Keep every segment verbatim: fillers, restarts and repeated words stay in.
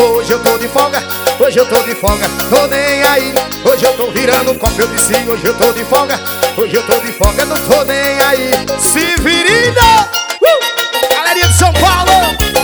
Hoje eu tô de folga, hoje eu tô de folga, tô nem aí. Hoje eu tô virando um copo, eu disse, hoje eu tô de folga. Hoje eu tô de folga, não tô nem aí. Severina! Uh! Galerinha de São Paulo!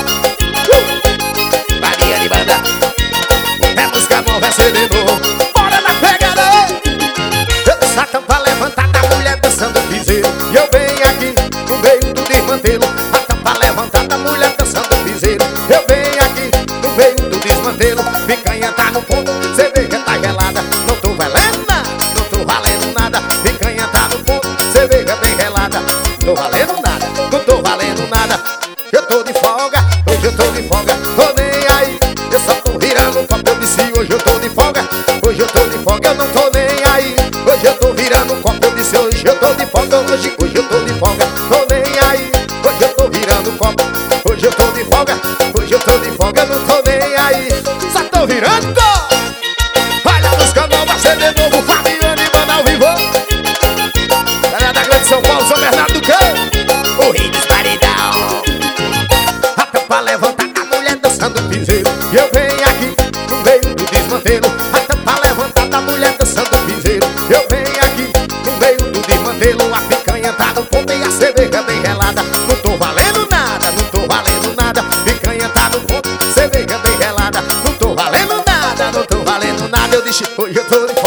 Uh! Varinha de banda. É música nova, é C D novo. Bora na pegada! Essa tampa levantada, a mulher dançando piseiro. E eu venho aqui no meio do desmantelo. A tampa levantada, a mulher dançando piseiro. Eu venho aqui no meio do desmantelo. Picanha tá no ponto, cerveja tá gelada. Não tô valendo nada, não tô valendo nada. Picanha tá no ponto, cerveja bem gelada. Não tô valendo nada, não tô valendo nada. Eu tô de folga, hoje eu tô de folga, tô nem aí. Eu só tô virando um copo, eu disse, hoje eu tô de folga. Hoje eu tô de folga, eu não tô nem aí. Hoje eu tô virando um copo, eu disse, hoje eu tô de folga. Hoje, hoje eu tô de folga, tô nem aí. Hoje eu tô virando um copo, hoje eu tô de folga. Hoje eu tô de folga, não tô nem aí. Só tô virando. Olha a música nova, C D novo, Fabiano e Mano ao vivo. Galera da Grande São Paulo, São Bernardo do Campo, o rei dos paredão. A tampa levantada, a mulher dançando piseiro. E eu venho aqui no meio do desmantelo. A tampa levantada, a mulher dançando piseiro. Eu venho aqui no meio do desmantelo. A picanha tá no ponto e a cerveja bem gelada. Não tô valendo nada, não tô valendo nada. Picanha tá no ponto, cerveja bem gelada. Não tô valendo nada, não tô valendo nada. Eu disse, hoje eu tô